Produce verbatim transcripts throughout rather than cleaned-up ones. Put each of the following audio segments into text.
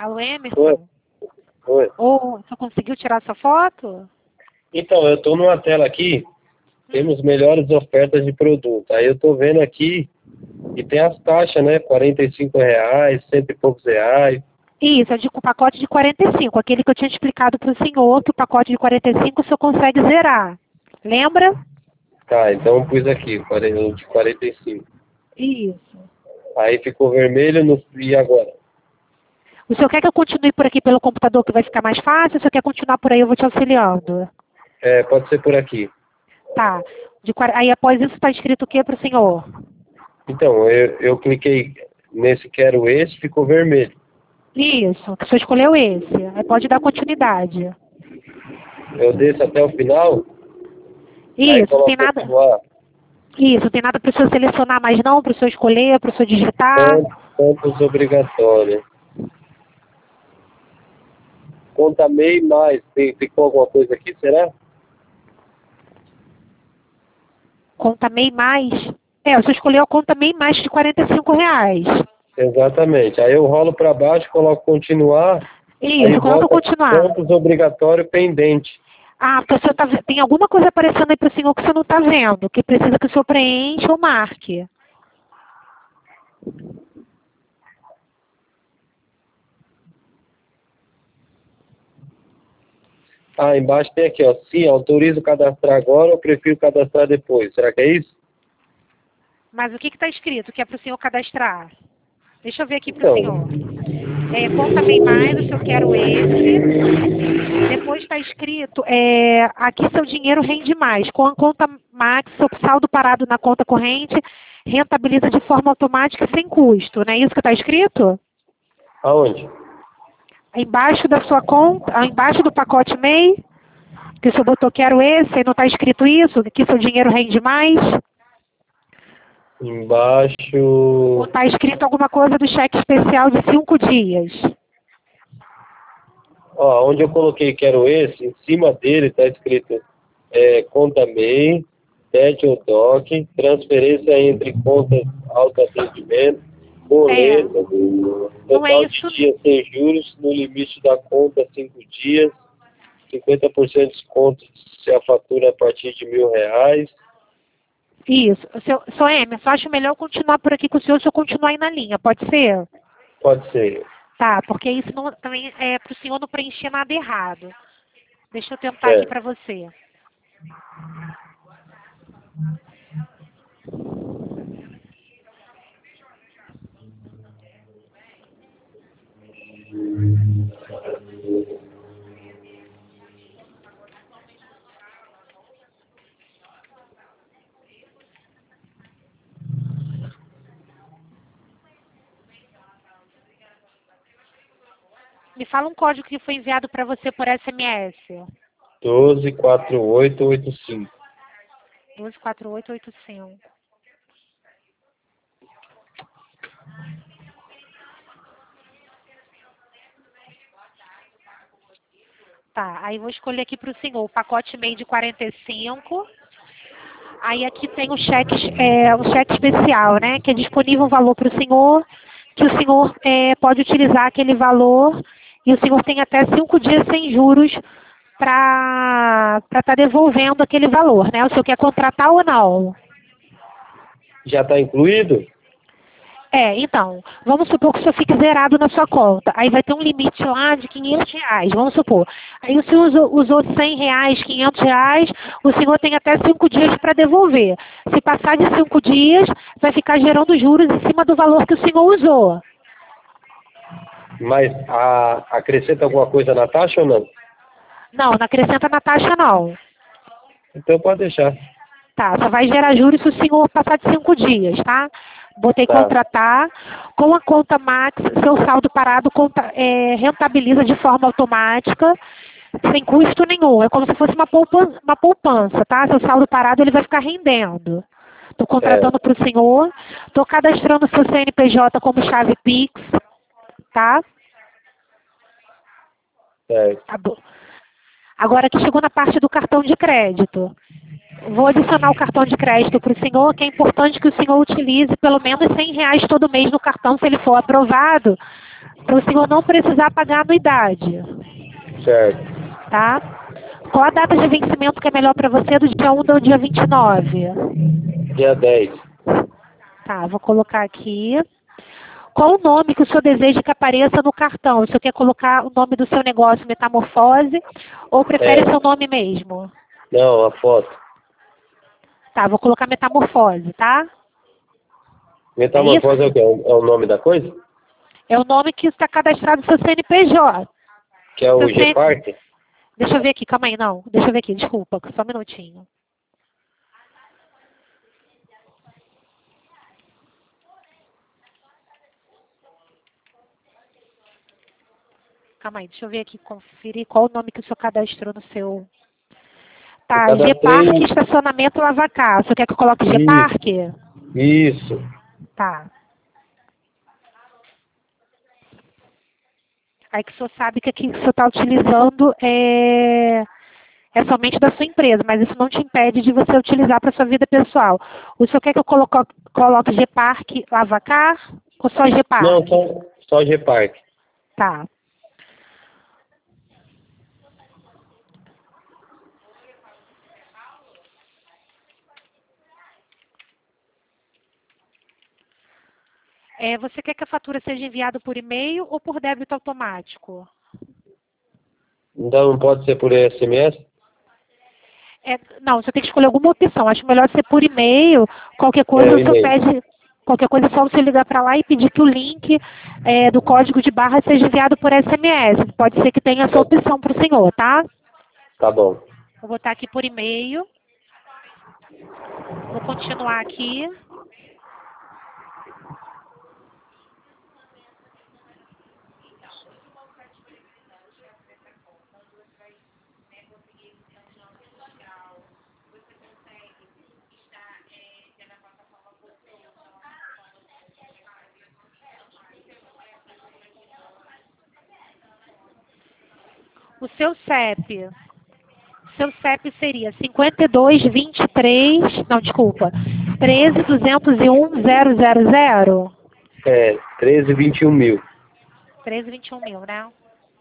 Alô, Oi. Emerson? Oi. Ou você conseguiu tirar essa foto? Então, eu estou numa tela aqui, temos melhores ofertas de produto. Aí eu estou vendo aqui e tem as taxas, né? quarenta e cinco reais, cento e poucos reais. Isso, é de o pacote de quarenta e cinco, aquele que eu tinha explicado para o senhor, que o pacote de quarenta e cinco o senhor consegue zerar. Lembra? Tá, então eu pus aqui, quarenta de quarenta e cinco. Isso. Aí ficou vermelho no, e agora? O senhor quer que eu continue por aqui pelo computador, que vai ficar mais fácil? Ou o senhor quer continuar por aí, eu vou te auxiliando? É, pode ser por aqui. Tá. De, quar- aí após isso está escrito o que para o senhor? Então, eu, eu cliquei nesse quero esse, ficou vermelho. Isso, que o senhor escolheu esse. Aí pode dar continuidade. Eu desço até o final, aí Isso, não tem coloco nada. continuar. Isso, não tem nada para o senhor selecionar mais não, para o senhor escolher, para o senhor digitar. Pontos, pontos obrigatórios. Conta MEI mais. Tem, ficou alguma coisa aqui, será? Conta MEI mais. É, o senhor escolheu a conta MEI mais de quarenta e cinco reais. Exatamente. Aí eu rolo para baixo, coloco continuar, aí Isso, coloca volta continuar. pontos obrigatório pendente. Ah, porque o senhor tá, ve- tem alguma coisa aparecendo aí para o senhor que o senhor não está vendo, que precisa que o senhor preencha ou marque. Ah, embaixo tem aqui, ó. Sim, autorizo cadastrar agora ou prefiro cadastrar depois. Será que é isso? Mas o que está escrito que é para o senhor cadastrar? Deixa eu ver aqui para o Então, senhor. É, conta MEI mais, o senhor quero esse. Depois está escrito, é, aqui seu dinheiro rende mais. Com a conta Max, seu saldo parado na conta corrente rentabiliza de forma automática e sem custo. Não é isso que está escrito? aonde? Embaixo da sua conta, ah, embaixo do pacote MEI, que o senhor botou quero esse, e não está escrito isso, que seu dinheiro rende mais? Ou Embaixo. está escrito alguma coisa do cheque especial de cinco dias? Ó, onde eu coloquei quero esse, em cima dele está escrito é, conta MEI, T E D ou D O C, transferência entre contas autoatendimento, É, boleto, não é total de isso. dias sem juros, no limite da conta cinco dias, cinquenta por cento de desconto se a fatura é a partir de mil reais. Isso. Seu, seu Emerson, acho melhor eu continuar por aqui com o senhor se eu continuar aí na linha, pode ser? Pode ser. Tá, porque isso não, também é para o senhor não preencher nada errado. Deixa eu tentar aqui É. para você. Me fala um código que foi enviado para você por S M S. doze quarenta e oito oitenta e cinco. dois quatro oito oito cinco. Tá, aí vou escolher aqui para o senhor o pacote MEI de quarenta e cinco. Aí aqui tem o cheque, é, o cheque especial, né? Que é disponível um valor para o senhor, que o senhor é, pode utilizar aquele valor e o senhor tem até cinco dias sem juros para estar devolvendo aquele valor, né? O senhor quer contratar ou não? Já está incluído? É, então, vamos supor que o senhor fique zerado na sua conta. Aí vai ter um limite lá de quinhentos reais, vamos supor. Aí o senhor usou, usou cem reais, quinhentos reais, o senhor tem até cinco dias para devolver. Se passar de cinco dias, vai ficar gerando juros em cima do valor que o senhor usou. Mas a, acrescenta alguma coisa na taxa ou não? Não, não acrescenta na taxa não. Então pode deixar. Tá, só vai gerar juros se o senhor passar de cinco dias, tá? Botei Tá. contratar. Com a conta Max, seu saldo parado conta- é, rentabiliza de forma automática, sem custo nenhum. É como se fosse uma poupança, uma poupança, tá? Seu saldo parado ele vai ficar rendendo. Estou contratando para o senhor. Estou cadastrando seu C N P J como chave Pix, tá? Certo. Tá bom. Agora aqui chegou na parte do cartão de crédito. Vou adicionar o cartão de crédito para o senhor, que é importante que o senhor utilize pelo menos cem reais todo mês no cartão, se ele for aprovado. para o senhor não precisar pagar anuidade. Certo. Tá? Qual a data de vencimento que é melhor para você, do dia um ou do dia vinte e nove? Dia dez. Tá, vou colocar aqui. Qual o nome que o senhor deseja que apareça no cartão? O senhor quer colocar o nome do seu negócio, Metamorfose, ou prefere É. seu nome mesmo? Não, a foto. Tá, vou colocar Metamorfose, tá? Metamorfose é o quê? É o, é o nome da coisa? É o nome que está cadastrado no seu C N P J. Que é o Seu C N... G-Park? Deixa eu ver aqui, calma aí, não. Deixa eu ver aqui, desculpa, só um minutinho. Calma aí, deixa eu ver aqui, conferir qual o nome que o senhor cadastrou no seu... Tá, Eu cadastrei- G-Park Estacionamento Lavacar. O senhor quer que eu coloque Isso. G-Park? Isso. Tá. Aí que o senhor sabe que aqui que o senhor está utilizando é... é somente da sua empresa, mas isso não te impede de você utilizar para sua vida pessoal. O senhor quer que eu coloque, coloque G-Park Lavacar ou só G-Park? Não, só, só G-Park. Tá. É, você quer que a fatura seja enviada por e-mail ou por débito automático? Então não pode ser por S M S? É, não, você tem que escolher alguma opção. Acho melhor ser por e-mail. Qualquer coisa, É, o senhor e-mail. pede. Qualquer coisa é só você ligar para lá e pedir que o link é, do código de barra seja enviado por S M S. Pode ser que tenha essa opção para o senhor, tá? Tá bom. Vou botar aqui por e-mail. Vou continuar aqui. O seu C E P. Seu C E P seria cinquenta e dois, vinte e três, não, desculpa, treze, duzentos e um, zero zero zero. É, treze, vinte e um mil. treze, vinte e um mil, né?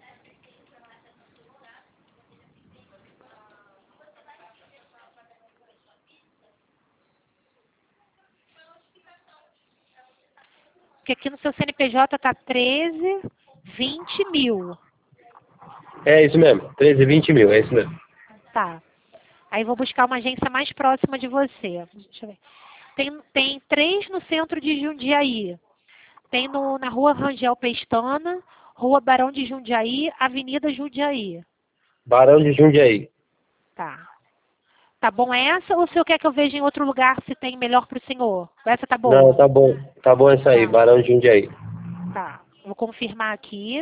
Porque aqui no seu C N P J está treze, vinte mil. É isso mesmo, treze, vinte mil, é isso mesmo. Tá. Aí vou buscar uma agência mais próxima de você. Deixa eu ver. Tem, tem três no centro de Jundiaí. Tem no, na rua Rangel Pestana, rua Barão de Jundiaí, Avenida Jundiaí. Barão de Jundiaí. Tá. Tá bom essa ou o senhor quer que eu veja em outro lugar se tem melhor para o senhor? Essa tá boa? Não, tá bom. Tá bom essa aí, Tá. Barão de Jundiaí. Tá. Vou confirmar aqui.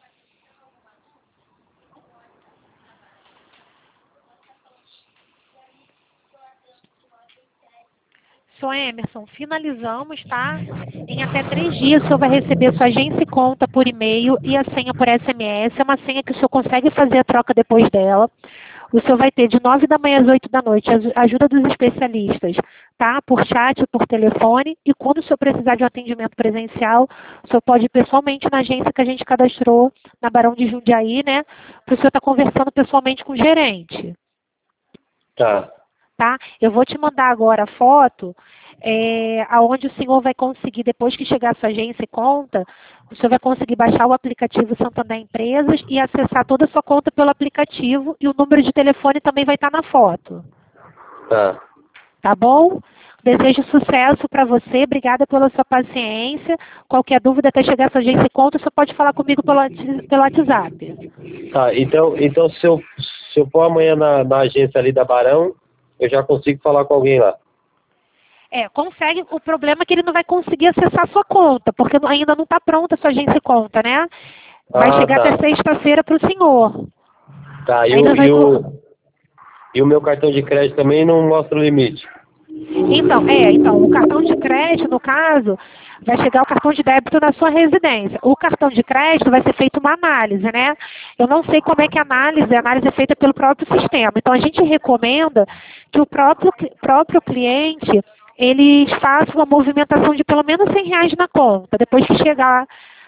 Senhor Emerson, finalizamos, tá? Em até três dias o senhor vai receber sua agência e conta por e-mail e a senha por S M S. É uma senha que o senhor consegue fazer a troca depois dela. O senhor vai ter de nove da manhã às oito da noite a ajuda dos especialistas, tá? Por chat ou por telefone. E quando o senhor precisar de um atendimento presencial, o senhor pode ir pessoalmente na agência que a gente cadastrou, na Barão de Jundiaí, né? Para o senhor estar conversando pessoalmente com o gerente. Tá. Tá? Eu vou te mandar agora a foto, é, aonde o senhor vai conseguir, depois que chegar a sua agência e conta, o senhor vai conseguir baixar o aplicativo Santander Empresas e acessar toda a sua conta pelo aplicativo e o número de telefone também vai estar na foto. Tá. Tá bom? Desejo sucesso para você, obrigada pela sua paciência. Qualquer dúvida até chegar a sua agência e conta, você pode falar comigo pelo, pelo WhatsApp. Tá, então, então se, eu, se eu for amanhã na, na agência ali da Barão, eu já consigo falar com alguém lá. É, consegue. O problema é que ele não vai conseguir acessar a sua conta, porque ainda não está pronta a sua agência e conta, né? Vai Ah, chegar tá. até sexta-feira para o senhor. Tá, e Ainda o, vai e, co- o, e o meu cartão de crédito também não mostra o limite. Então, é, então, o cartão de crédito, no caso, vai chegar o cartão de débito na sua residência. O cartão de crédito vai ser feita uma análise, né? Eu não sei como é que a análise, a análise é feita pelo próprio sistema. Então, a gente recomenda que o próprio, próprio cliente, eles façam uma movimentação de pelo menos cem reais na conta, depois que chegar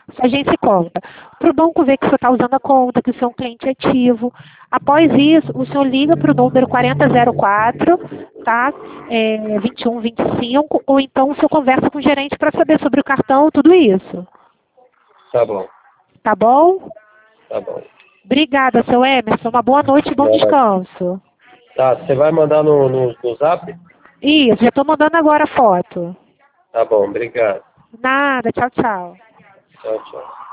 a gente se conta. Para o banco ver que o senhor está usando a conta, que o senhor é um cliente ativo. Após isso, o senhor liga para o número quarenta zero quatro, tá? É, vinte e um vinte e cinco, ou então o senhor conversa com o gerente para saber sobre o cartão, tudo isso. Tá bom, Tá bom? tá bom. Obrigada, seu Emerson. Uma boa noite e bom Vai. descanso. Tá, você vai mandar no, no, no zap? Isso, já estou mandando agora a foto. Tá bom, obrigado. Nada, tchau, tchau. Tchau, tchau.